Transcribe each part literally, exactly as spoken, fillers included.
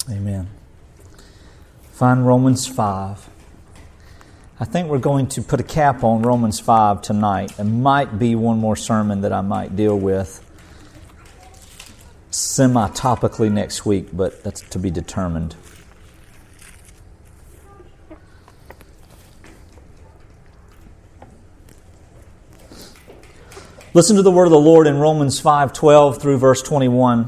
Amen. Find Romans five. I think we're going to put a cap on Romans five tonight. It might be one more sermon that I might deal with semi-topically next week, but that's to be determined. Listen to the word of the Lord in Romans five twelve through verse twenty-one.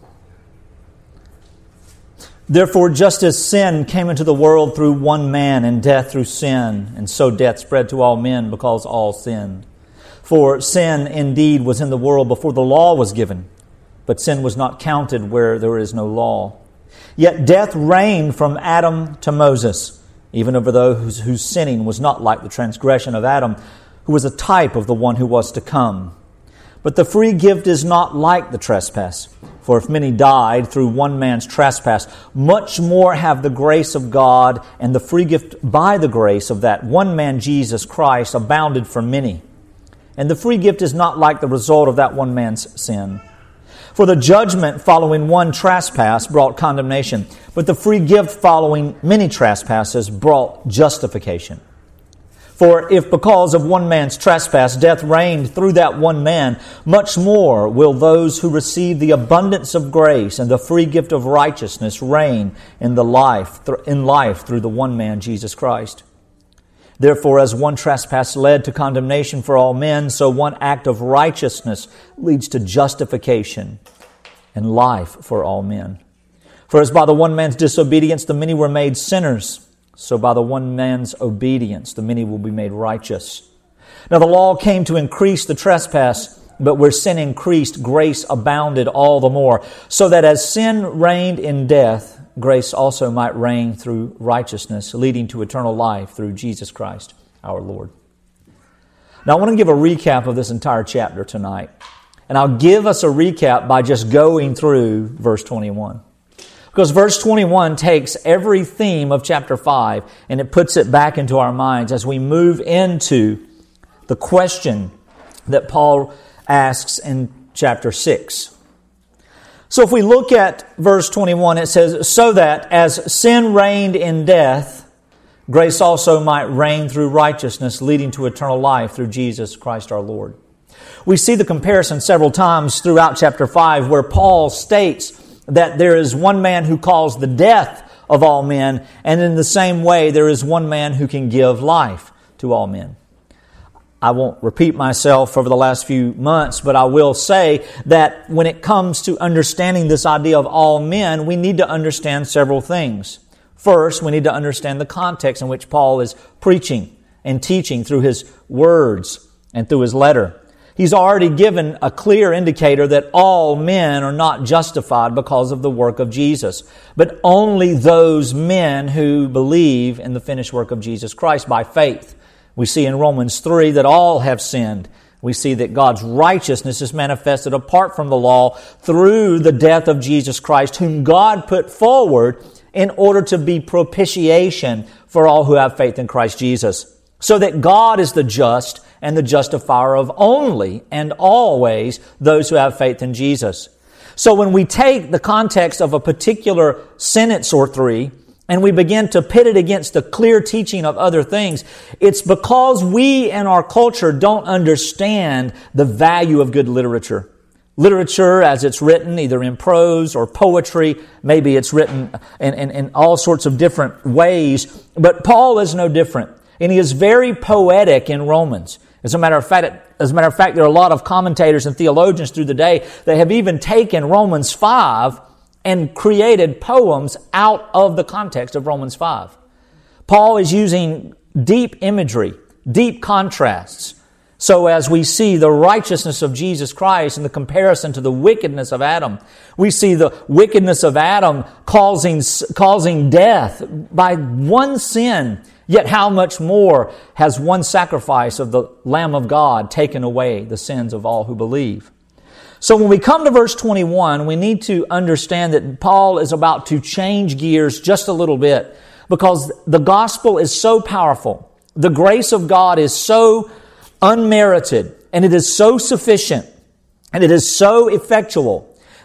Therefore, just as sin came into the world through one man, and death through sin, and so death spread to all men because all sinned. For sin indeed was in the world before the law was given, but sin was not counted where there is no law. Yet death reigned from Adam to Moses, even over those whose sinning was not like the transgression of Adam, who was a type of the one who was to come. But the free gift is not like the trespass. For if many died through one man's trespass, much more have the grace of God and the free gift by the grace of that one man, Jesus Christ, abounded for many. And the free gift is not like the result of that one man's sin. For the judgment following one trespass brought condemnation, but the free gift following many trespasses brought justification. For if because of one man's trespass death reigned through that one man, much more will those who receive the abundance of grace and the free gift of righteousness reign in the life in life through the one man, Jesus Christ. Therefore, as one trespass led to condemnation for all men, so one act of righteousness leads to justification and life for all men. For as by the one man's disobedience the many were made sinners, so by the one man's obedience, the many will be made righteous. Now the law came to increase the trespass, but where sin increased, grace abounded all the more, so that as sin reigned in death, grace also might reign through righteousness, leading to eternal life through Jesus Christ our Lord. Now I want to give a recap of this entire chapter tonight, and I'll give us a recap by just going through verse twenty-one. Because verse twenty-one takes every theme of chapter five and it puts it back into our minds as we move into the question that Paul asks in chapter six. So if we look at verse twenty-one, it says, so that as sin reigned in death, grace also might reign through righteousness, leading to eternal life through Jesus Christ our Lord. We see the comparison several times throughout chapter five where Paul states that there is one man who caused the death of all men, and in the same way there is one man who can give life to all men. I won't repeat myself over the last few months, but I will say that when it comes to understanding this idea of all men, we need to understand several things. First, we need to understand the context in which Paul is preaching and teaching through his words and through his letter. He's already given a clear indicator that all men are not justified because of the work of Jesus, but only those men who believe in the finished work of Jesus Christ by faith. We see in Romans three that all have sinned. We see that God's righteousness is manifested apart from the law through the death of Jesus Christ, whom God put forward in order to be propitiation for all who have faith in Christ Jesus. So that God is the just and the justifier of only and always those who have faith in Jesus. So when we take the context of a particular sentence or three and we begin to pit it against the clear teaching of other things, it's because we in our culture don't understand the value of good literature. Literature as it's written, either in prose or poetry, maybe it's written in, in, in all sorts of different ways, but Paul is no different. And he is very poetic in Romans. As a matter of fact, as a matter of fact, there are a lot of commentators and theologians through the day that have even taken Romans five and created poems out of the context of Romans five. Paul is using deep imagery, deep contrasts. So as we see the righteousness of Jesus Christ in the comparison to the wickedness of Adam, we see the wickedness of Adam causing, causing death by one sin. Yet how much more has one sacrifice of the Lamb of God taken away the sins of all who believe? So when we come to verse twenty-one, we need to understand that Paul is about to change gears just a little bit because the gospel is so powerful. The grace of God is so unmerited and it is so sufficient and it is so effectual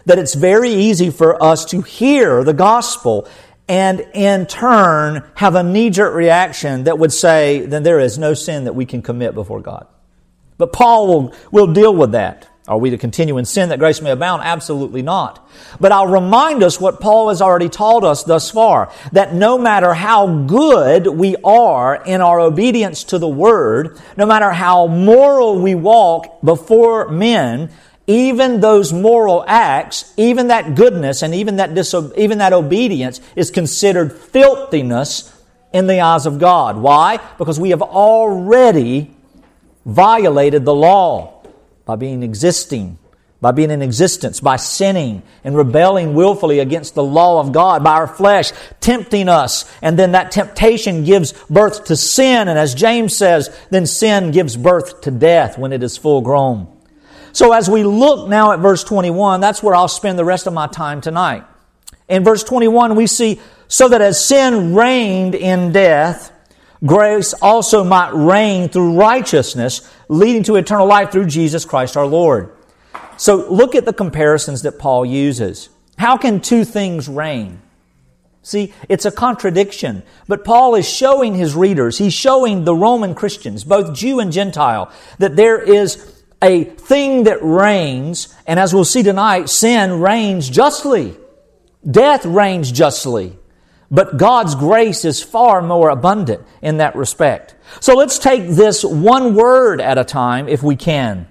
that it's very easy for us to hear the gospel and in turn have a knee-jerk reaction that would say, then there is no sin that we can commit before God. But Paul will, will deal with that. Are we to continue in sin that grace may abound? Absolutely not. But I'll remind us what Paul has already taught us thus far, that no matter how good we are in our obedience to the Word, no matter how moral we walk before men, even those moral acts, even that goodness and even that diso- even that obedience is considered filthiness in the eyes of God. Why? Because we have already violated the law by being existing, by being in existence, by sinning and rebelling willfully against the law of God, by our flesh tempting us. And then that temptation gives birth to sin. And as James says, then sin gives birth to death when it is full grown. So as we look now at verse twenty-one, that's where I'll spend the rest of my time tonight. In verse twenty-one, we see, so that as sin reigned in death, grace also might reign through righteousness, leading to eternal life through Jesus Christ our Lord. So look at the comparisons that Paul uses. How can two things reign? See, it's a contradiction. But Paul is showing his readers, he's showing the Roman Christians, both Jew and Gentile, that there is a thing that reigns, and as we'll see tonight, sin reigns justly. Death reigns justly. But God's grace is far more abundant in that respect. So let's take this one word at a time if we can.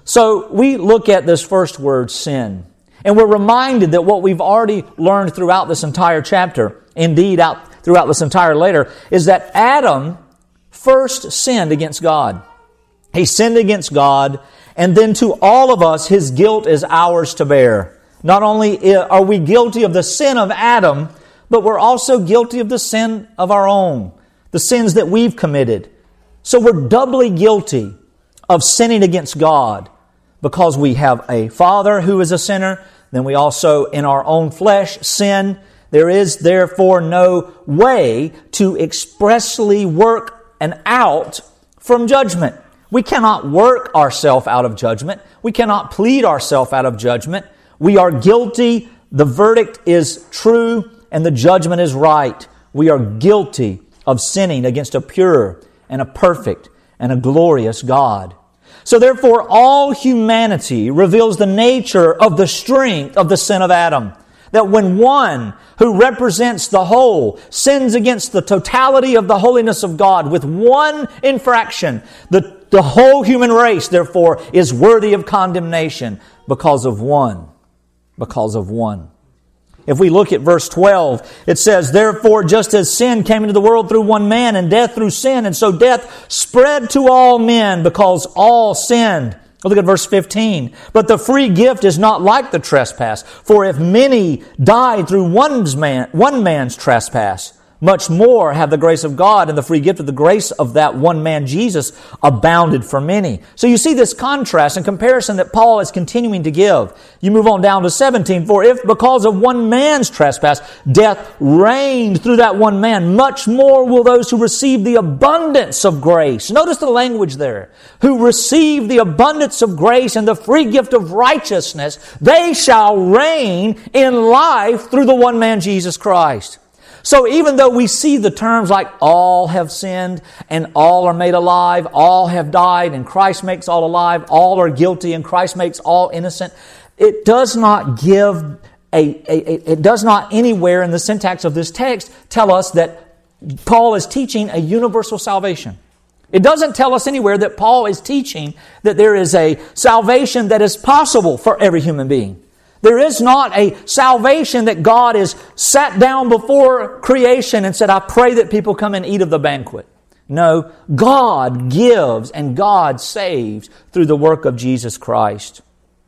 So we look at this first word, sin. And we're reminded that what we've already learned throughout this entire chapter, indeed out throughout this entire letter, is that Adam first sinned against God. He sinned against God, and then to all of us, his guilt is ours to bear. Not only are we guilty of the sin of Adam, but we're also guilty of the sin of our own, the sins that we've committed. So we're doubly guilty of sinning against God because we have a father who is a sinner. Then we also, in our own flesh, sin. There is therefore no way to expressly work an out from judgment. We cannot work ourselves out of judgment. We cannot plead ourselves out of judgment. We are guilty. The verdict is true. And the judgment is right. We are guilty of sinning against a pure and a perfect and a glorious God. So therefore, all humanity reveals the nature of the strength of the sin of Adam. That when one who represents the whole sins against the totality of the holiness of God with one infraction, the, the whole human race, therefore, is worthy of condemnation because of one. Because of one. If we look at verse twelve, it says, therefore, just as sin came into the world through one man, and death through sin, and so death spread to all men because all sinned. Look at verse fifteen. But the free gift is not like the trespass. For if many died through one's man, one man's trespass, much more have the grace of God and the free gift of the grace of that one man, Jesus, abounded for many. So you see this contrast and comparison that Paul is continuing to give. You move on down to seventeen. For if because of one man's trespass, death reigned through that one man, much more will those who receive the abundance of grace. Notice the language there. Who receive the abundance of grace and the free gift of righteousness, they shall reign in life through the one man, Jesus Christ. So even though we see the terms like all have sinned and all are made alive, all have died and Christ makes all alive, all are guilty and Christ makes all innocent, it does not give a, a, a it does not anywhere in the syntax of this text tell us that Paul is teaching a universal salvation. It doesn't tell us anywhere that Paul is teaching that there is a salvation that is possible for every human being. There is not a salvation that God has sat down before creation and said, I pray that people come and eat of the banquet. No, God gives and God saves through the work of Jesus Christ.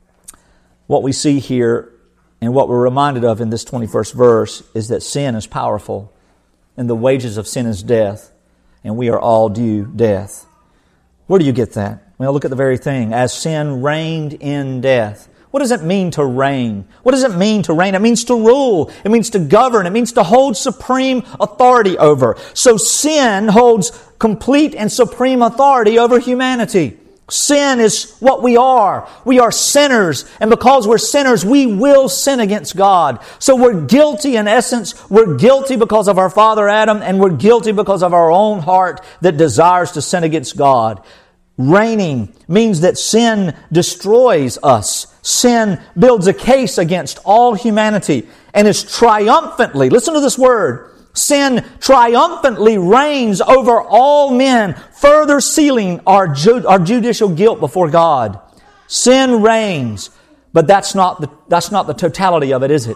What we see here and what we're reminded of in this twenty-first verse is that sin is powerful and the wages of sin is death, and we are all due death. Where do you get that? Well, look at the very thing. As sin reigned in death. What does it mean to reign? What does it mean to reign? It means to rule. It means to govern. It means to hold supreme authority over. So sin holds complete and supreme authority over humanity. Sin is what we are. We are sinners. And because we're sinners, we will sin against God. So we're guilty in essence. We're guilty because of our father Adam, and we're guilty because of our own heart that desires to sin against God. Reigning means that sin destroys us. Sin builds a case against all humanity and is triumphantly, listen to this word, sin triumphantly reigns over all men, further sealing our, ju- our judicial guilt before God. Sin reigns, but that's not the, that's not the totality of it, is it?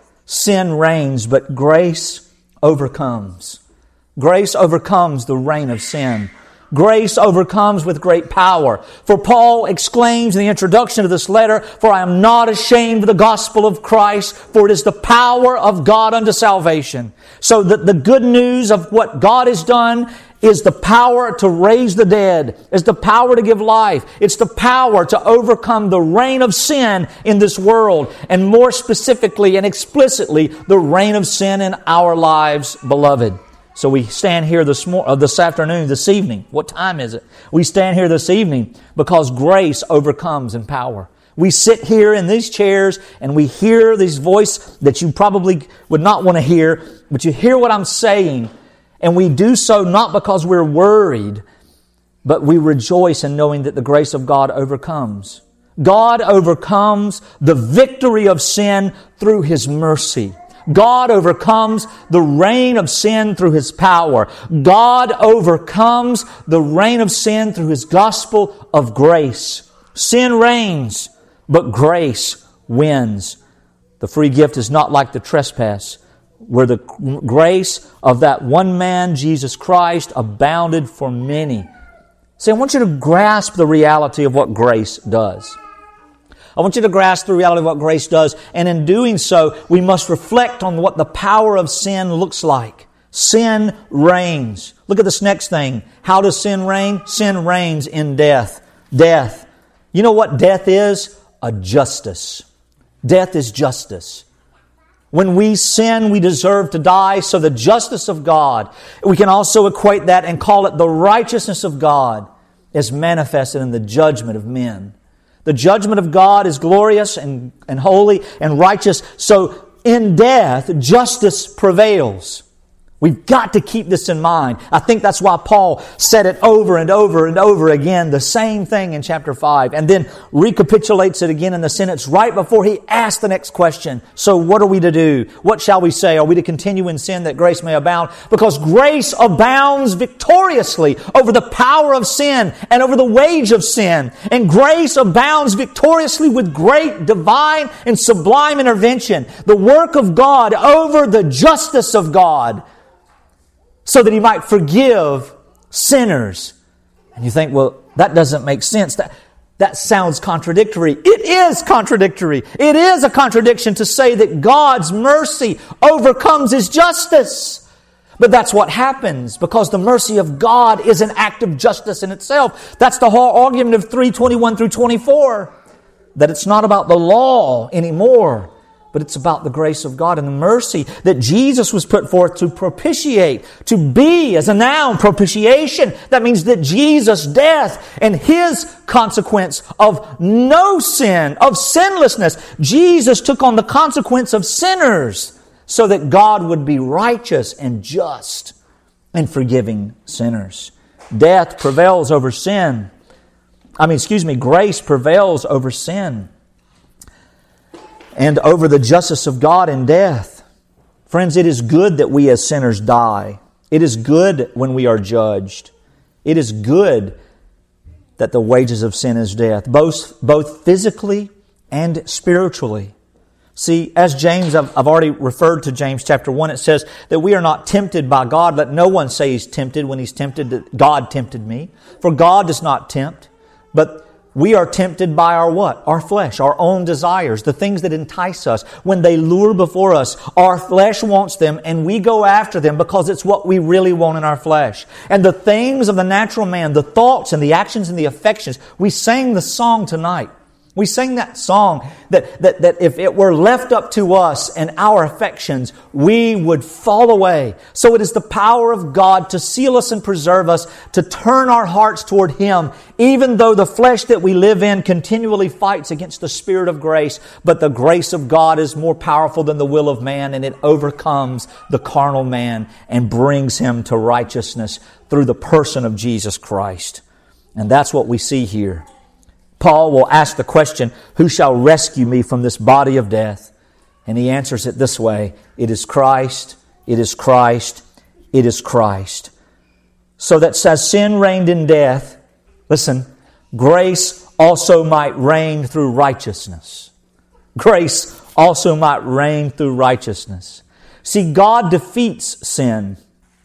Sin reigns, but grace overcomes. Grace overcomes the reign of sin. Grace overcomes with great power. For Paul exclaims in the introduction to this letter, "For I am not ashamed of the gospel of Christ, for it is the power of God unto salvation." So that the good news of what God has done is the power to raise the dead, is the power to give life. It's the power to overcome the reign of sin in this world, and more specifically and explicitly, the reign of sin in our lives, beloved. So we stand here this mor- uh, this afternoon, this evening. What time is it? We stand here this evening because grace overcomes in power. We sit here in these chairs and we hear this voice that you probably would not want to hear, but you hear what I'm saying, and we do so not because we're worried, but we rejoice in knowing that the grace of God overcomes. God overcomes the victory of sin through His mercy. God overcomes the reign of sin through His power. God overcomes the reign of sin through His gospel of grace. Sin reigns, but grace wins. The free gift is not like the trespass, where the grace of that one man, Jesus Christ, abounded for many. See, I want you to grasp the reality of what grace does. I want you to grasp the reality of what grace does. And in doing so, we must reflect on what the power of sin looks like. Sin reigns. Look at this next thing. How does sin reign? Sin reigns in death. Death. You know what death is? A justice. Death is justice. When we sin, we deserve to die. So the justice of God, we can also equate that and call it the righteousness of God, is manifested in the judgment of men. The judgment of God is glorious and, and holy and righteous. So in death, justice prevails. We've got to keep this in mind. I think that's why Paul said it over and over and over again, the same thing in chapter five, and then recapitulates it again in the sentence right before he asks the next question. So what are we to do? What shall we say? Are we to continue in sin that grace may abound? Because grace abounds victoriously over the power of sin and over the wage of sin. And grace abounds victoriously with great divine and sublime intervention. The work of God over the justice of God, so that He might forgive sinners. And you think, well, that doesn't make sense. That, that sounds contradictory. It is contradictory. It is a contradiction to say that God's mercy overcomes His justice. But that's what happens, because the mercy of God is an act of justice in itself. That's the whole argument of three twenty-one through twenty-four. That it's not about the law anymore, but it's about the grace of God and the mercy that Jesus was put forth to propitiate, to be, as a noun, propitiation. That means that Jesus' death and His consequence of no sin, of sinlessness, Jesus took on the consequence of sinners so that God would be righteous and just in forgiving sinners. Death prevails over sin. I mean, excuse me, grace prevails over sin and over the justice of God in death. Friends, it is good that we as sinners die. It is good when we are judged. It is good that the wages of sin is death, both, both physically and spiritually. See, as James, I've, I've already referred to James chapter one, it says that we are not tempted by God. Let no one say he's tempted when he's tempted, that God tempted me. For God does not tempt, but we are tempted by our what? Our flesh, our own desires, the things that entice us. When they lure before us, our flesh wants them and we go after them because it's what we really want in our flesh. And the things of the natural man, the thoughts and the actions and the affections, we sang the song tonight. We sing that song that, that, that if it were left up to us and our affections, we would fall away. So it is the power of God to seal us and preserve us, to turn our hearts toward Him, even though the flesh that we live in continually fights against the Spirit of grace. But the grace of God is more powerful than the will of man, and it overcomes the carnal man and brings him to righteousness through the person of Jesus Christ. And that's what we see here. Paul will ask the question, who shall rescue me from this body of death? And he answers it this way, it is Christ, it is Christ, it is Christ. So that as sin reigned in death, listen, grace also might reign through righteousness. Grace also might reign through righteousness. See, God defeats sin.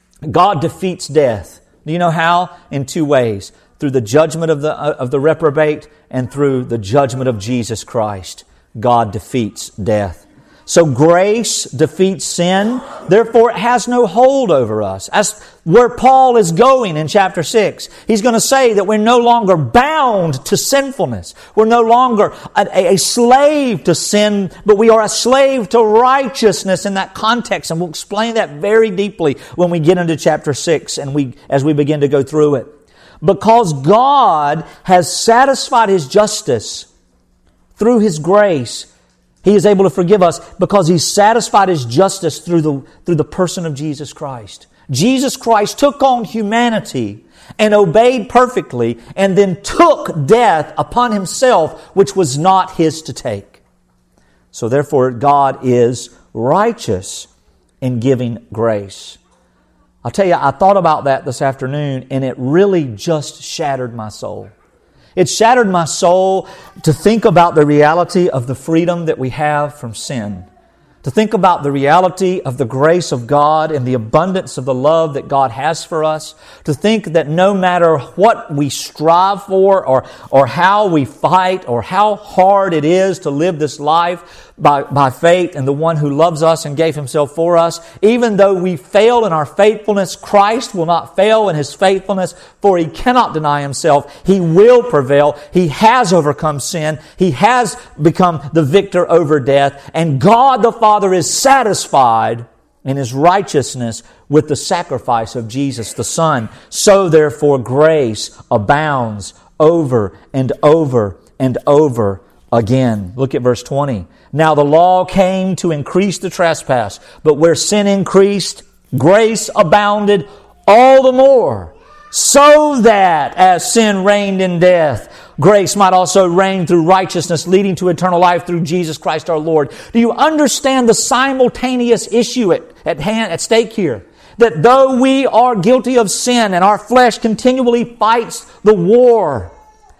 God defeats death. Do you know how? In two ways. Through the judgment of the of the reprobate and through the judgment of Jesus Christ. God defeats death. So grace defeats sin, therefore it has no hold over us. As where Paul is going in chapter six, he's going to say that we're no longer bound to sinfulness. We're no longer a, a slave to sin, but we are a slave to righteousness in that context. And we'll explain that very deeply when we get into chapter six and we as we begin to go through it. Because God has satisfied His justice through His grace, He is able to forgive us because He's satisfied His justice through the, through the person of Jesus Christ. Jesus Christ took on humanity and obeyed perfectly and then took death upon Himself, which was not His to take. So therefore, God is righteous in giving grace. I'll tell you, I thought about that this afternoon, and it really just shattered my soul. It shattered my soul to think about the reality of the freedom that we have from sin. To think about the reality of the grace of God and the abundance of the love that God has for us. To think that no matter what we strive for or, or how we fight or how hard it is to live this life by, by faith in the one who loves us and gave Himself for us, even though we fail in our faithfulness, Christ will not fail in His faithfulness, for He cannot deny Himself. He will prevail. He has overcome sin. He has become the victor over death. And God the Father is satisfied in His righteousness with the sacrifice of Jesus the Son. So therefore grace abounds over and over and over again. Look at verse twenty. Now the law came to increase the trespass, but where sin increased, grace abounded all the more, so that as sin reigned in death, grace might also reign through righteousness, leading to eternal life through Jesus Christ our Lord. Do you understand the simultaneous issue at, at hand, at stake here? That though we are guilty of sin and our flesh continually fights the war,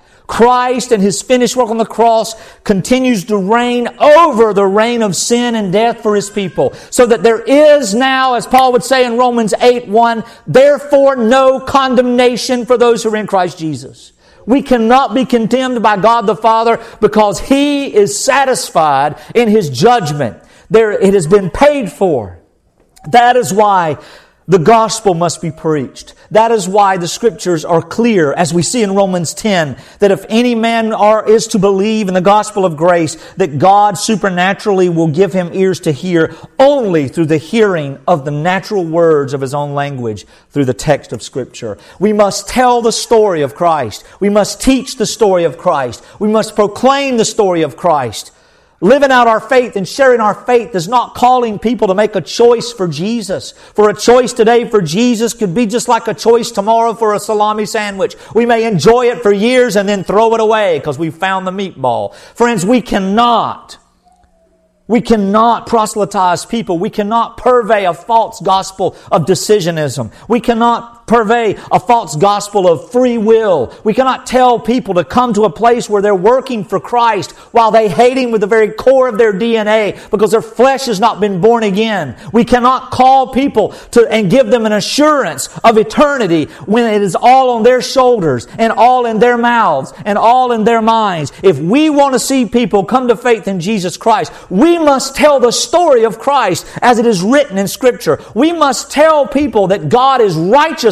Christ and His finished work on the cross continues to reign over the reign of sin and death for His people. So that there is now, as Paul would say in Romans eight one, therefore no condemnation for those who are in Christ Jesus. We cannot be condemned by God the Father because He is satisfied in His judgment. There, it has been paid for. That is why the gospel must be preached. That is why the Scriptures are clear, as we see in Romans ten, that if any man are, is to believe in the gospel of grace, that God supernaturally will give him ears to hear only through the hearing of the natural words of his own language, through the text of Scripture. We must tell the story of Christ. We must teach the story of Christ. We must proclaim the story of Christ. Living out our faith and sharing our faith is not calling people to make a choice for Jesus. For a choice today for Jesus could be just like a choice tomorrow for a salami sandwich. We may enjoy it for years and then throw it away because we found the meatball. Friends, we cannot. We cannot proselytize people. We cannot purvey a false gospel of decisionism. We cannot purvey a false gospel of free will. We cannot tell people to come to a place where they're working for Christ while they hate Him with the very core of their D N A because their flesh has not been born again. We cannot call people to and give them an assurance of eternity when it is all on their shoulders and all in their mouths and all in their minds. If we want to see people come to faith in Jesus Christ, we must tell the story of Christ as it is written in Scripture. We must tell people that God is righteous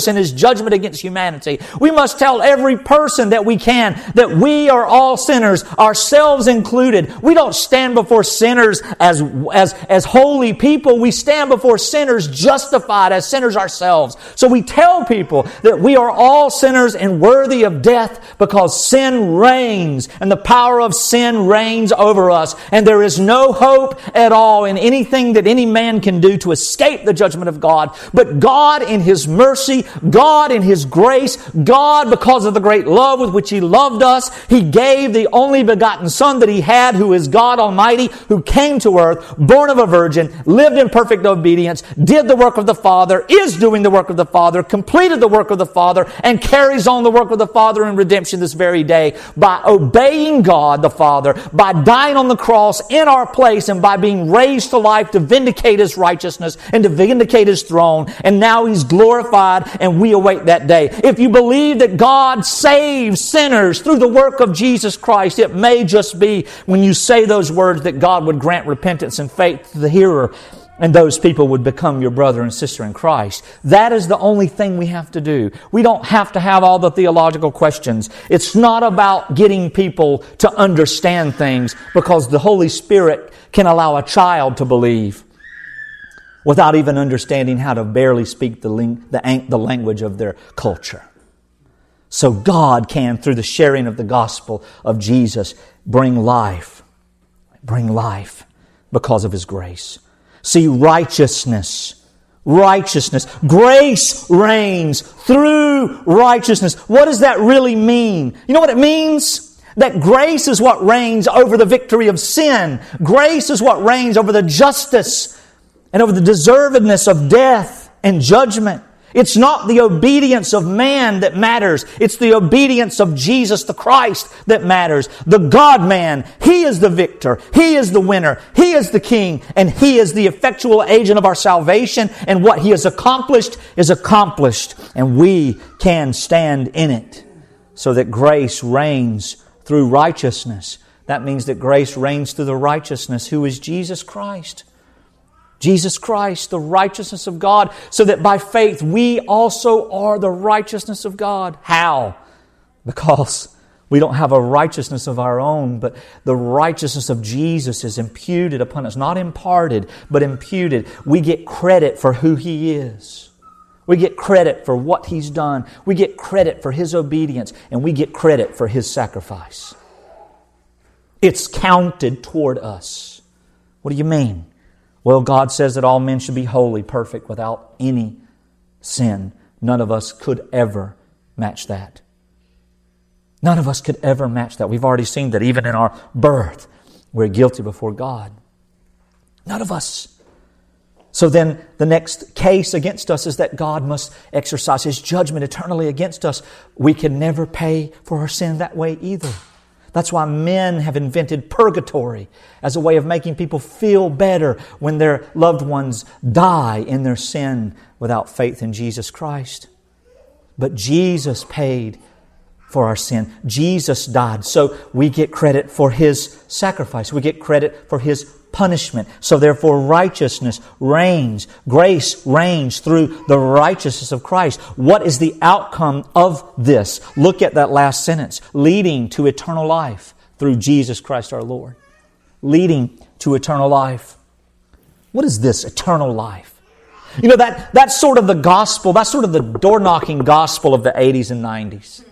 Jesus and His judgment against humanity. We must tell every person that we can that we are all sinners, ourselves included. We don't stand before sinners as, as, as holy people. We stand before sinners justified as sinners ourselves. So we tell people that we are all sinners and worthy of death because sin reigns and the power of sin reigns over us. And there is no hope at all in anything that any man can do to escape the judgment of God. But God in His mercy, God in His grace, God because of the great love with which He loved us, He gave the only begotten Son that He had, who is God Almighty, who came to earth, born of a virgin, lived in perfect obedience, did the work of the Father, is doing the work of the Father, completed the work of the Father, and carries on the work of the Father in redemption this very day by obeying God the Father, by dying on the cross in our place, and by being raised to life to vindicate His righteousness and to vindicate His throne. And now He's glorified and we await that day. If you believe that God saves sinners through the work of Jesus Christ, it may just be when you say those words that God would grant repentance and faith to the hearer, and those people would become your brother and sister in Christ. That is the only thing we have to do. We don't have to have all the theological questions. It's not about getting people to understand things, because the Holy Spirit can allow a child to believe without even understanding how to barely speak the, ling- the, the language of their culture. So God can, through the sharing of the gospel of Jesus, bring life. Bring life because of His grace. See, righteousness, righteousness, grace reigns through righteousness. What does that really mean? You know what it means? That grace is what reigns over the victory of sin. Grace is what reigns over the justice and over the deservedness of death and judgment. It's not the obedience of man that matters. It's the obedience of Jesus the Christ that matters. The God-man, He is the victor. He is the winner. He is the King. And He is the effectual agent of our salvation. And what He has accomplished is accomplished. And we can stand in it. So that grace reigns through righteousness. That means that grace reigns through the righteousness who is Jesus Christ. Jesus Christ, the righteousness of God, so that by faith we also are the righteousness of God. How? Because we don't have a righteousness of our own, but the righteousness of Jesus is imputed upon us. Not imparted, but imputed. We get credit for who He is. We get credit for what He's done. We get credit for His obedience, and we get credit for His sacrifice. It's counted toward us. What do you mean? Well, God says that all men should be holy, perfect, without any sin. None of us could ever match that. None of us could ever match that. We've already seen that even in our birth, we're guilty before God. None of us. So then the next case against us is that God must exercise His judgment eternally against us. We can never pay for our sin that way either. That's why men have invented purgatory as a way of making people feel better when their loved ones die in their sin without faith in Jesus Christ. But Jesus paid for our sin. Jesus died. So we get credit for His sacrifice. We get credit for His punishment. So therefore righteousness reigns. Grace reigns through the righteousness of Christ. What is the outcome of this? Look at that last sentence. Leading to eternal life through Jesus Christ our Lord. Leading to eternal life. What is this eternal life? You know, that that's sort of the gospel. That's sort of the door-knocking gospel of the eighties and nineties.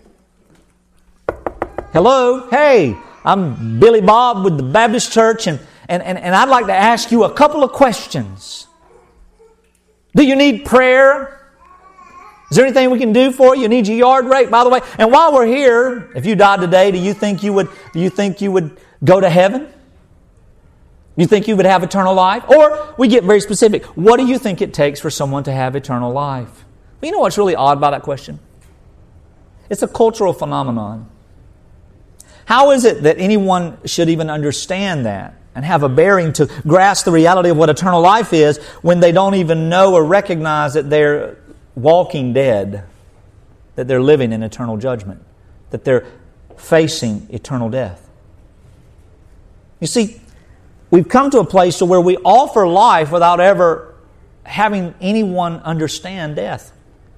Hello, hey, I'm Billy Bob with the Baptist Church, and And, and, and I'd like to ask you a couple of questions. Do you need prayer? Is there anything we can do for you? You need your yard raked, by the way. And while we're here, if you died today, do you think you would do you think you would go to heaven? Do you think you would have eternal life? Or we get very specific. What do you think it takes for someone to have eternal life? Well, you know what's really odd about that question? It's a cultural phenomenon. How is it that anyone should even understand that and have a bearing to grasp the reality of what eternal life is when they don't even know or recognize that they're walking dead, that they're living in eternal judgment, that they're facing eternal death? You see, we've come to a place where we offer life without ever having anyone understand death.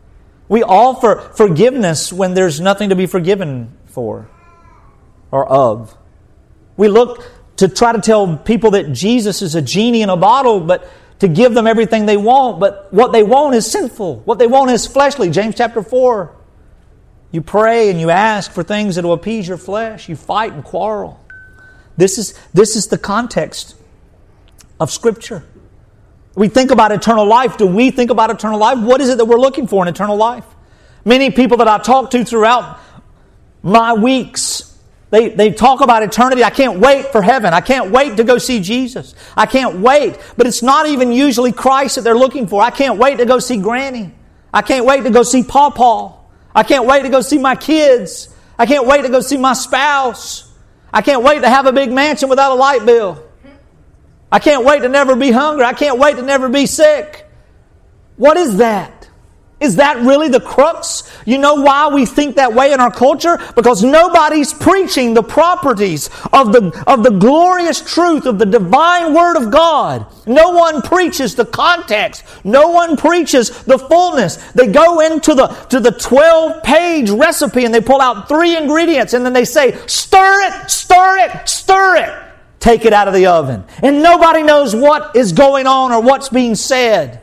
We offer forgiveness when there's nothing to be forgiven for or of. We look to try to tell people that Jesus is a genie in a bottle, but to give them everything they want, but what they want is sinful. What they want is fleshly. James chapter four. You pray and you ask for things that will appease your flesh. You fight and quarrel. This is, this is the context of Scripture. We think about eternal life. Do we think about eternal life? What is it that we're looking for in eternal life? Many people that I've talked to throughout my weeks, they, they talk about eternity. I can't wait for heaven. I can't wait to go see Jesus. I can't wait. But it's not even usually Christ that they're looking for. I can't wait to go see Granny. I can't wait to go see Pawpaw. I can't wait to go see my kids. I can't wait to go see my spouse. I can't wait to have a big mansion without a light bill. I can't wait to never be hungry. I can't wait to never be sick. What is that? Is that really the crux? You know why we think that way in our culture? Because nobody's preaching the properties of the, of the glorious truth of the divine Word of God. No one preaches the context. No one preaches the fullness. They go into the, to the twelve-page recipe and they pull out three ingredients and then they say, stir it, stir it, stir it. Take it out of the oven. And nobody knows what is going on or what's being said.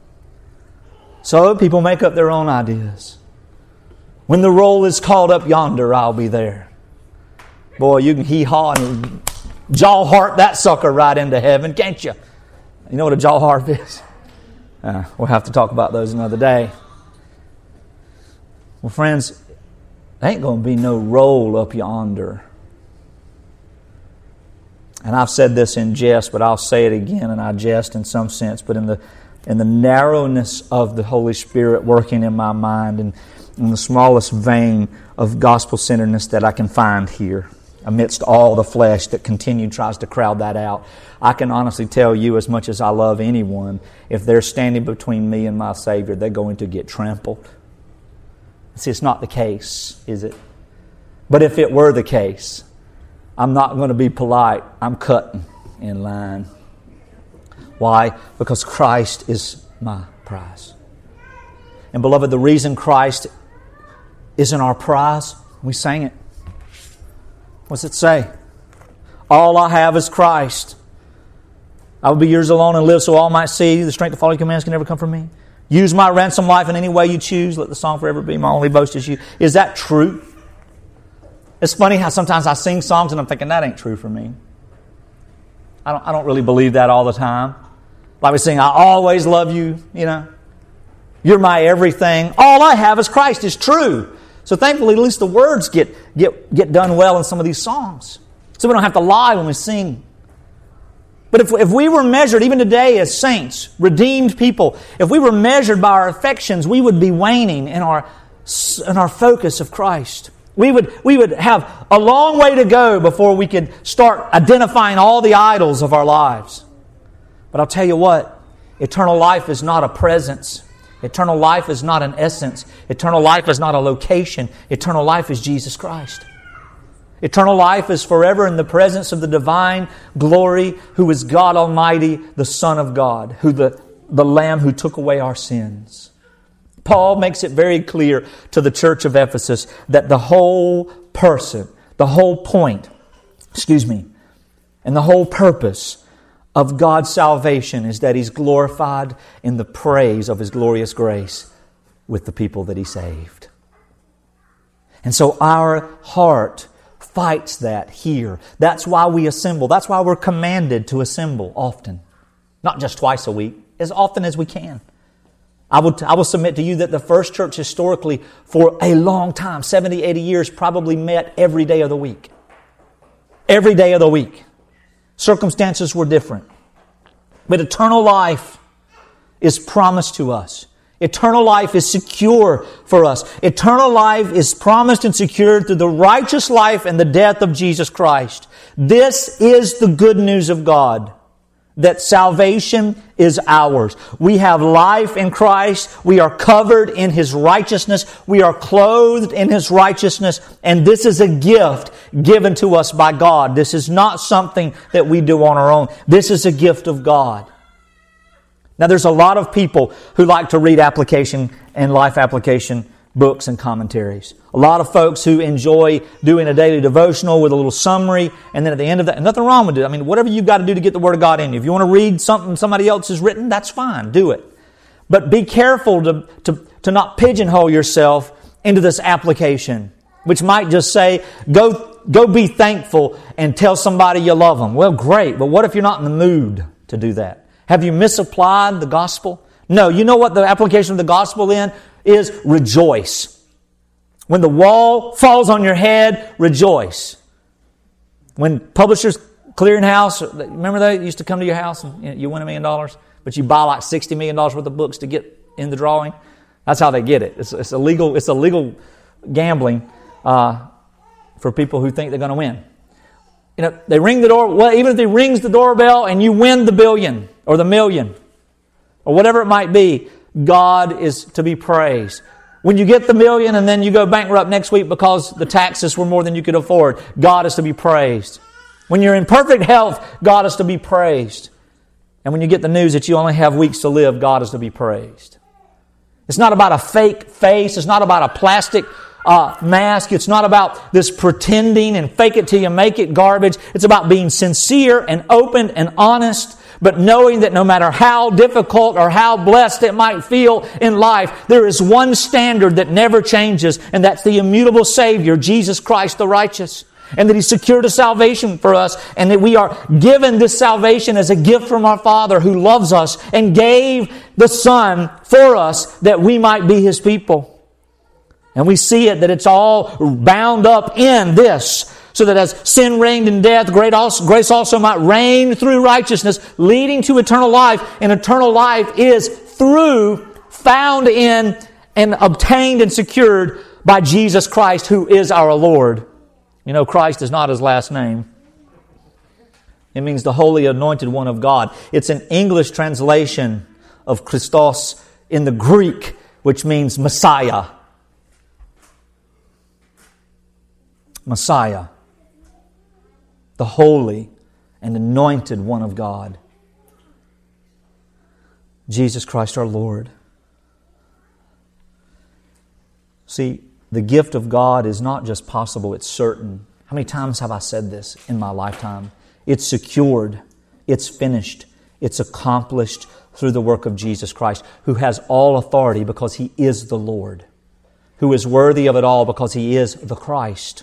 So people make up their own ideas. When the roll is called up yonder, I'll be there. Boy, you can hee-haw and jaw harp that sucker right into heaven, can't you? You know what a jaw harp is? Uh, we'll have to talk about those another day. Well, friends, there ain't going to be no roll up yonder. And I've said this in jest, but I'll say it again, and I jest in some sense, but in the in the narrowness of the Holy Spirit working in my mind and in the smallest vein of gospel-centeredness that I can find here, amidst all the flesh that continually tries to crowd that out, I can honestly tell you, as much as I love anyone, if they're standing between me and my Savior, they're going to get trampled. See, it's not the case, is it? But if it were the case, I'm not going to be polite. I'm cutting in line. Why? Because Christ is my prize. And beloved, the reason Christ isn't our prize, we sang it. What's it say? All I have is Christ. I will be yours alone and live so all might see. The strength to follow your commands can never come from me. Use my ransom life in any way you choose. Let the song forever be my only boast is you. Is that true? It's funny how sometimes I sing songs and I'm thinking, that ain't true for me. I don't, I don't really believe that all the time. Like we sing, I always love you, you know. You're my everything. All I have is Christ is true. So thankfully, at least the words get, get, get done well in some of these songs. So we don't have to lie when we sing. But if, if we were measured, even today as saints, redeemed people, if we were measured by our affections, we would be waning in our, in our focus of Christ. We would, we would have a long way to go before we could start identifying all the idols of our lives. But I'll tell you what, eternal life is not a presence. Eternal life is not an essence. Eternal life is not a location. Eternal life is Jesus Christ. Eternal life is forever in the presence of the divine glory, who is God Almighty, the Son of God, who the, the Lamb who took away our sins. Paul makes it very clear to the church of Ephesus that the whole person, the whole point, excuse me, and the whole purpose of God's salvation is that He's glorified in the praise of His glorious grace with the people that He saved. And so our heart fights that here. That's why we assemble. That's why we're commanded to assemble often. Not just twice a week, as often as we can. I will, I will submit to you that the first church historically for a long time, seventy, eighty years, probably met every day of the week. Every day of the week. Circumstances were different. But eternal life is promised to us. Eternal life is secure for us. Eternal life is promised and secured through the righteous life and the death of Jesus Christ. This is the good news of God. That salvation is ours. We have life in Christ. We are covered in His righteousness. We are clothed in His righteousness. And this is a gift given to us by God. This is not something that we do on our own. This is a gift of God. Now, there's a lot of people who like to read application and life application books and commentaries. A lot of folks who enjoy doing a daily devotional with a little summary, and then at the end of that, and nothing wrong with it. I mean, whatever you've got to do to get the Word of God in you. If you want to read something somebody else has written, that's fine. Do it. But be careful to, to, to not pigeonhole yourself into this application, which might just say, go, go be thankful and tell somebody you love them. Well, great, but what if you're not in the mood to do that? Have you misapplied the gospel? No, you know what the application of the gospel then is? Rejoice. When the wall falls on your head, rejoice. When Publishers Clearinghouse, remember they used to come to your house and you win a million dollars, but you buy like sixty million dollars worth of books to get in the drawing? That's how they get it. It's, it's illegal. It's illegal gambling uh, for people who think they're going to win. You know, they ring the door. Well, even if they rings the doorbell and you win the billion or the million or whatever it might be, God is to be praised. When you get the million and then you go bankrupt next week because the taxes were more than you could afford, God is to be praised. When you're in perfect health, God is to be praised. And when you get the news that you only have weeks to live, God is to be praised. It's not about a fake face. It's not about a plastic uh, mask. It's not about this pretending and fake it till you make it garbage. It's about being sincere and open and honest, but knowing that no matter how difficult or how blessed it might feel in life, there is one standard that never changes, and that's the immutable Savior, Jesus Christ the righteous. And that He secured a salvation for us, and that we are given this salvation as a gift from our Father who loves us and gave the Son for us that we might be His people. And we see it that it's all bound up in this, so that as sin reigned in death, grace also might reign through righteousness, leading to eternal life. And eternal life is through, found in, and obtained and secured by Jesus Christ, who is our Lord. You know, Christ is not His last name. It means the Holy Anointed One of God. It's an English translation of Christos in the Greek, which means Messiah. Messiah. The Holy and Anointed One of God. Jesus Christ our Lord. See, the gift of God is not just possible, it's certain. How many times have I said this in my lifetime? It's secured, it's finished, it's accomplished through the work of Jesus Christ, who has all authority because He is the Lord, who is worthy of it all because He is the Christ.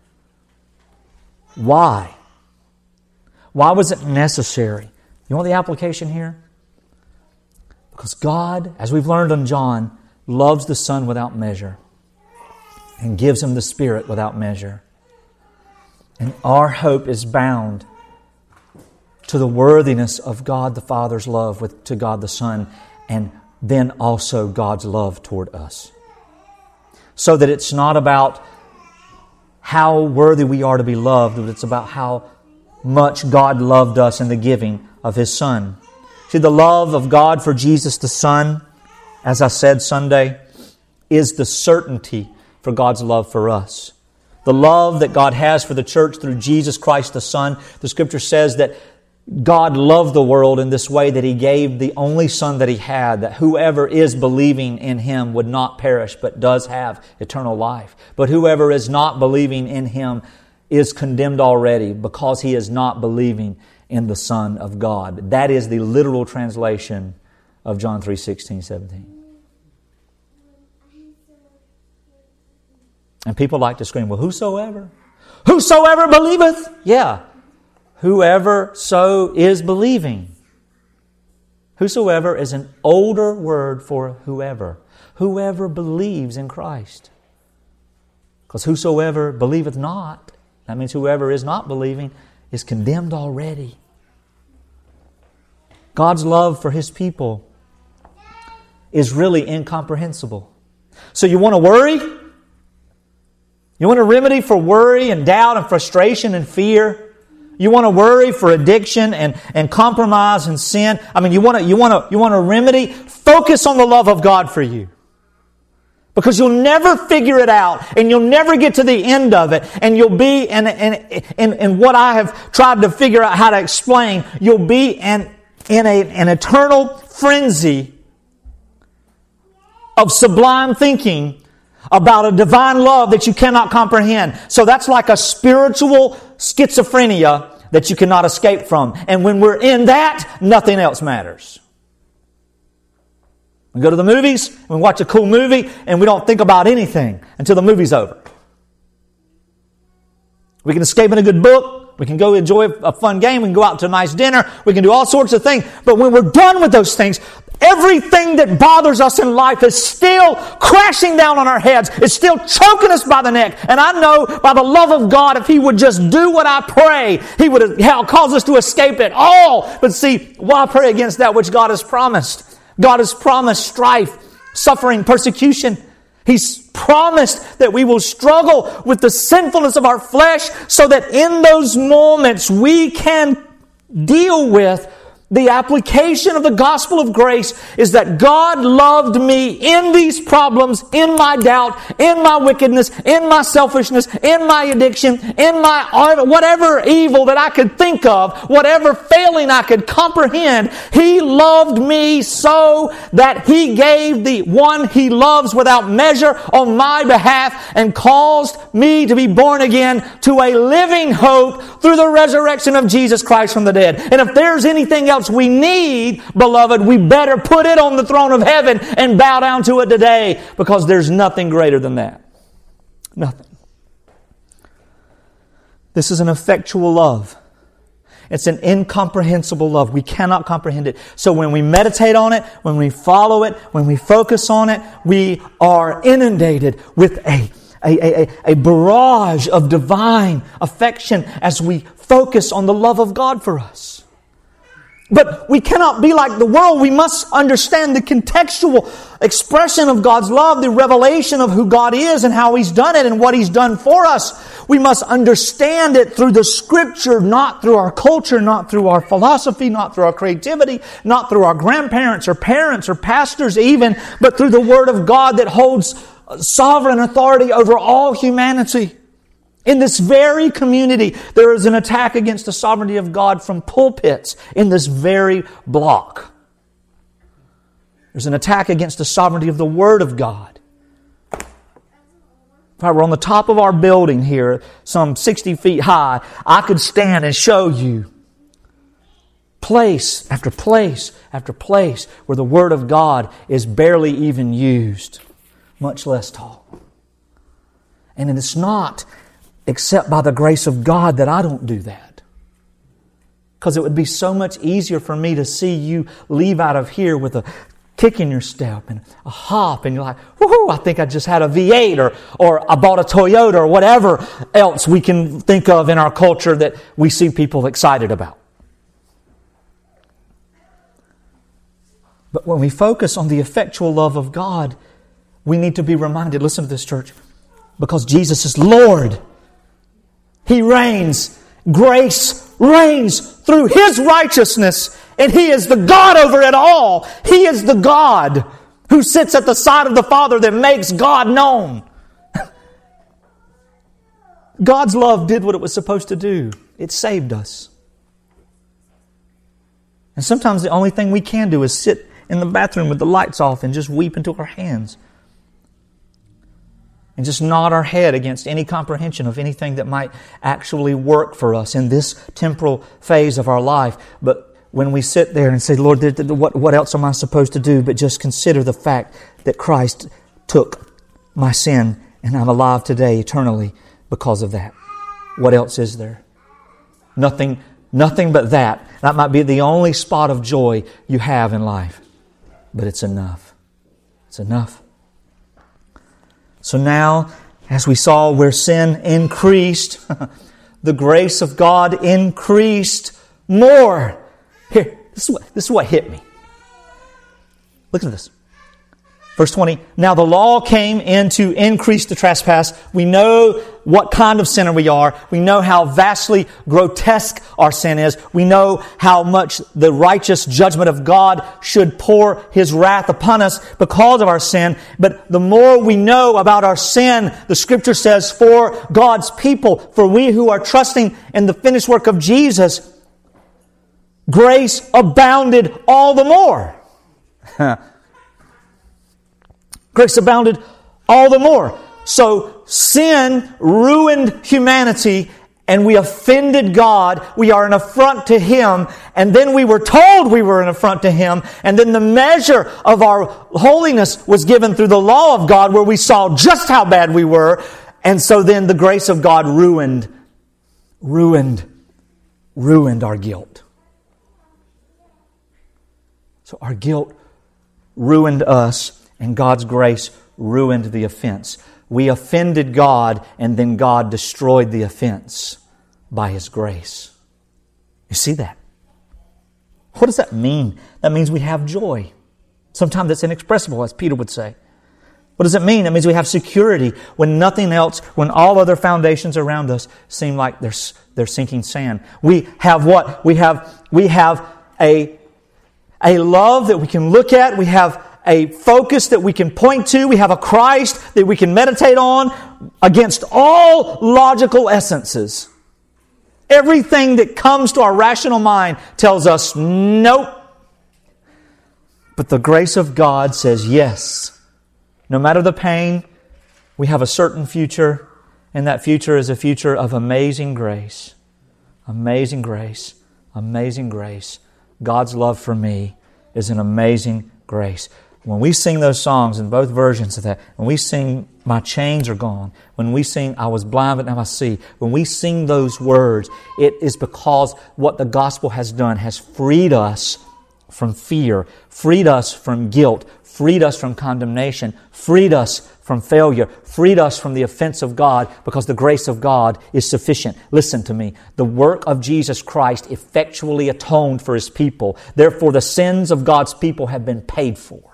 Why? Why was it necessary? You want the application here? Because God, as we've learned in John, loves the Son without measure and gives Him the Spirit without measure. And our hope is bound to the worthiness of God the Father's love with, to God the Son, and then also God's love toward us. So that it's not about how worthy we are to be loved, but it's about how much God loved us in the giving of His Son. See, the love of God for Jesus the Son, as I said Sunday, is the certainty for God's love for us. The love that God has for the church through Jesus Christ the Son. The Scripture says that God loved the world in this way, that He gave the only Son that He had, that whoever is believing in Him would not perish, but does have eternal life. But whoever is not believing in Him is condemned already because he is not believing in the Son of God. That is the literal translation of John three sixteen, seventeen. And people like to scream, well, whosoever, whosoever believeth. Yeah, whoever so is believing. Whosoever is an older word for whoever. Whoever believes in Christ. Because whosoever believeth not, that means whoever is not believing, is condemned already. God's love for His people is really incomprehensible. So you want to worry? You want a remedy for worry and doubt and frustration and fear? You want to worry for addiction and, and compromise and sin? I mean, you want to, you want to, you want a remedy? Focus on the love of God for you. Because you'll never figure it out, and you'll never get to the end of it, and you'll be, and, and, and, and what I have tried to figure out how to explain, you'll be an in a, an eternal frenzy of sublime thinking about a divine love that you cannot comprehend. So that's like a spiritual schizophrenia that you cannot escape from. And when we're in that, nothing else matters. We go to the movies, and we watch a cool movie, and we don't think about anything until the movie's over. We can escape in a good book. We can go enjoy a fun game. We can go out to a nice dinner. We can do all sorts of things. But when we're done with those things, everything that bothers us in life is still crashing down on our heads. It's still choking us by the neck. And I know by the love of God, if He would just do what I pray, He would cause us to escape it all. But see, why pray against that which God has promised? God has promised strife, suffering, persecution. He's promised that we will struggle with the sinfulness of our flesh so that in those moments we can deal with the application of the gospel of grace is that God loved me in these problems, in my doubt, in my wickedness, in my selfishness, in my addiction, in my whatever evil that I could think of, whatever failing I could comprehend. He loved me so that He gave the one He loves without measure on my behalf and caused me to be born again to a living hope through the resurrection of Jesus Christ from the dead. And if there's anything else we need, beloved, we better put it on the throne of heaven and bow down to it today, because there's nothing greater than that. Nothing. This is an effectual love. It's an incomprehensible love. We cannot comprehend it. So when we meditate on it, when we follow it, when we focus on it, we are inundated with a A, a, a barrage of divine affection as we focus on the love of God for us. But we cannot be like the world. We must understand the contextual expression of God's love, the revelation of who God is and how He's done it and what He's done for us. We must understand it through the Scripture, not through our culture, not through our philosophy, not through our creativity, not through our grandparents or parents or pastors even, but through the Word of God that holds sovereign authority over all humanity. In this very community, there is an attack against the sovereignty of God from pulpits in this very block. There's an attack against the sovereignty of the Word of God. If I were on the top of our building here, some sixty feet high, I could stand and show you place after place after place where the Word of God is barely even used, much less taught. And it's not except by the grace of God that I don't do that. Because it would be so much easier for me to see you leave out of here with a kick in your step and a hop, and you're like, woohoo, I think I just had a V eight, or, or I bought a Toyota, or whatever else we can think of in our culture that we see people excited about. But when we focus on the effectual love of God, we need to be reminded, listen to this, church, because Jesus is Lord. He reigns. Grace reigns through His righteousness, and He is the God over it all. He is the God who sits at the side of the Father that makes God known. God's love did what it was supposed to do. It saved us. And sometimes the only thing we can do is sit in the bathroom with the lights off and just weep into our hands. And just nod our head against any comprehension of anything that might actually work for us in this temporal phase of our life. But when we sit there and say, Lord, what, what else am I supposed to do? But just consider the fact that Christ took my sin and I'm alive today eternally because of that. What else is there? Nothing, nothing but that. That might be the only spot of joy you have in life. But it's enough. It's enough. So now, as we saw where sin increased, the grace of God increased more. Here, this is what, this is what hit me. Look at this. Verse twenty, now the law came in to increase the trespass. We know what kind of sinner we are. We know how vastly grotesque our sin is. We know how much the righteous judgment of God should pour His wrath upon us because of our sin. But the more we know about our sin, the Scripture says, for God's people, for we who are trusting in the finished work of Jesus, grace abounded all the more. Grace abounded all the more. So sin ruined humanity and we offended God. We are an affront to Him. And then we were told we were an affront to Him. And then the measure of our holiness was given through the law of God where we saw just how bad we were. And so then the grace of God ruined, ruined, ruined our guilt. So our guilt ruined us and God's grace ruined the offense. We offended God and then God destroyed the offense by His grace. You see that? What does that mean? That means we have joy. Sometimes it's inexpressible, as Peter would say. What does it mean? It means we have security when nothing else, when all other foundations around us seem like they're, they're sinking sand. We have what? We have, we have a, a love that we can look at. We have a focus that we can point to. We have a Christ that we can meditate on against all logical essences. Everything that comes to our rational mind tells us, nope. But the grace of God says yes. No matter the pain, we have a certain future, and that future is a future of amazing grace. Amazing grace. Amazing grace. God's love for me is an amazing grace. When we sing those songs in both versions of that, when we sing, my chains are gone, when we sing, I was blind but now I see, when we sing those words, it is because what the gospel has done has freed us from fear, freed us from guilt, freed us from condemnation, freed us from failure, freed us from the offense of God because the grace of God is sufficient. Listen to me. The work of Jesus Christ effectually atoned for His people. Therefore, the sins of God's people have been paid for.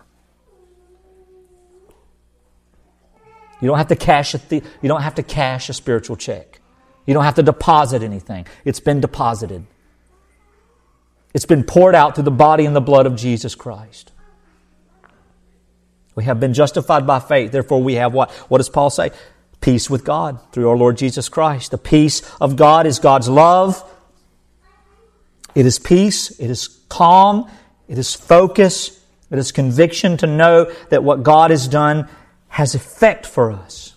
You don't have to cash a th- you don't have to cash a spiritual check. You don't have to deposit anything. It's been deposited. It's been poured out through the body and the blood of Jesus Christ. We have been justified by faith. Therefore, we have what? What does Paul say? Peace with God through our Lord Jesus Christ. The peace of God is God's love. It is peace. It is calm. It is focus. It is conviction to know that what God has done has effect for us.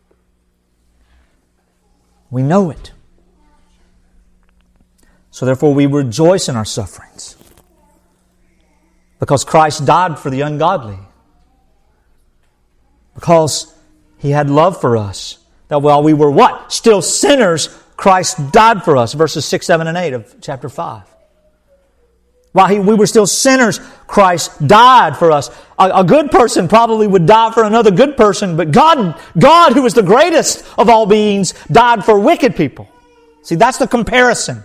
We know it. So therefore we rejoice in our sufferings. Because Christ died for the ungodly. Because He had love for us. That while we were what? Still sinners, Christ died for us. Verses six, seven, and eight of chapter five. While he, we were still sinners, Christ died for us. A, a good person probably would die for another good person, but God, God, who is the greatest of all beings, died for wicked people. See, that's the comparison.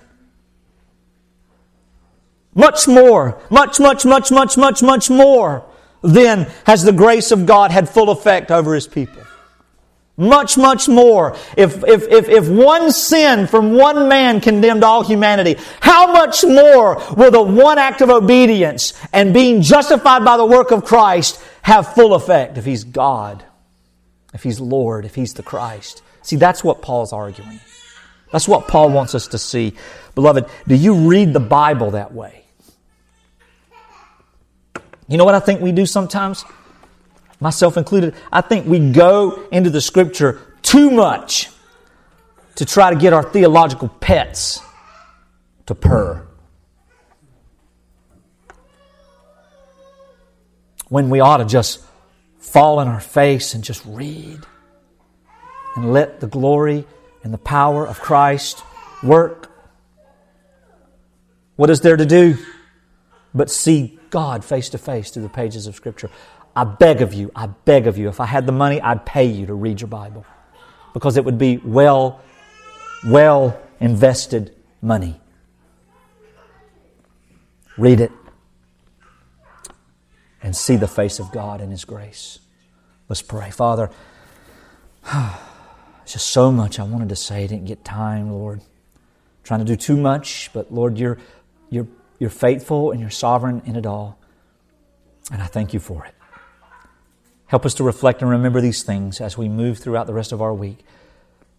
Much more, much, much, much, much, much, much more then has the grace of God had full effect over His people. Much, much more. If, if, if, if one sin from one man condemned all humanity, how much more will the one act of obedience and being justified by the work of Christ have full effect if He's God, if He's Lord, if He's the Christ? See, that's what Paul's arguing. That's what Paul wants us to see. Beloved, do you read the Bible that way? You know what I think we do sometimes? Myself included. I think we go into the Scripture too much to try to get our theological pets to purr. When we ought to just fall on our face and just read and let the glory and the power of Christ work. What is there to do but see God face to face through the pages of Scripture? I beg of you, I beg of you, if I had the money, I'd pay you to read your Bible. Because it would be well, well invested money. Read it and see the face of God and His grace. Let's pray. Father, there's just so much I wanted to say. I didn't get time, Lord. I'm trying to do too much, but Lord, you're, you're, you're faithful and you're sovereign in it all. And I thank you for it. Help us to reflect and remember these things as we move throughout the rest of our week,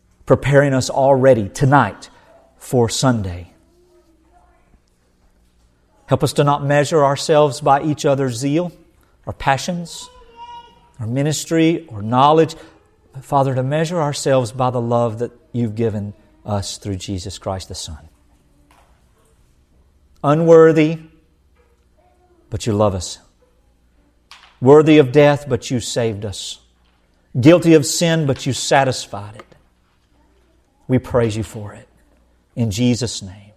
preparing us already tonight for Sunday. Help us to not measure ourselves by each other's zeal, our passions, our ministry, or knowledge, but Father, to measure ourselves by the love that You've given us through Jesus Christ the Son. Unworthy, but You love us. Worthy of death, but You saved us. Guilty of sin, but You satisfied it. We praise You for it. In Jesus' name.